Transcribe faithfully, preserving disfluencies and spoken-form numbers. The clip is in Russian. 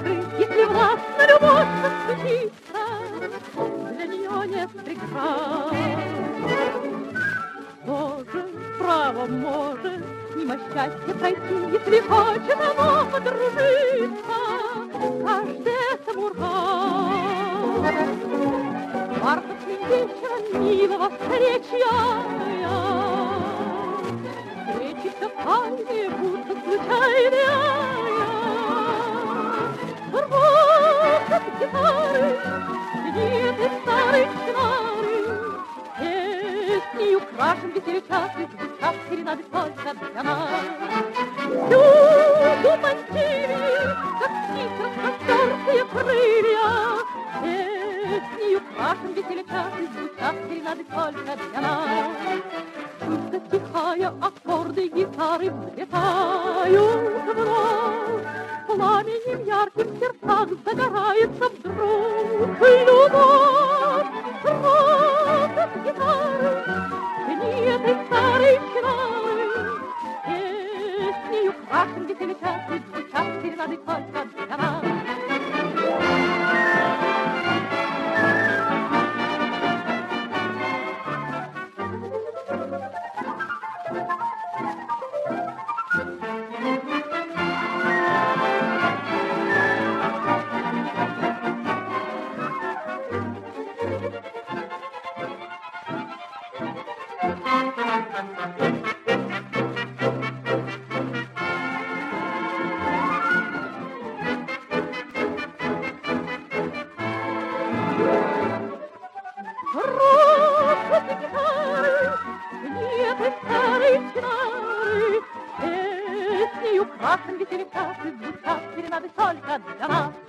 гитары, если властно любовь подступится, для нее нет преград. Тоже право может мимо счастья пройти, если хочет оно подружиться, каждый этому рад. Мартовским вечером милого встречья встречи все тайные, будто случайные. Рвутся гитары, гнеты старой чинары, песней украшен веселье час, и звучат серенады только для нас. Всюду мантильи, как птиц распростертые крылья, песней украшен веселье час, и звучат серенады только для нас. Чуть затихая, аккорды гитары взлетают вновь, пламенем ярким в сердцах загорается вдруг любовь. Рокот гитары, дни этой старой чинары, песней украшен веселье час, и звучат серенады только для нас. Рокот гитары, нет и старой чинары, песней украшен веселье час, и звучат серенады только для нас.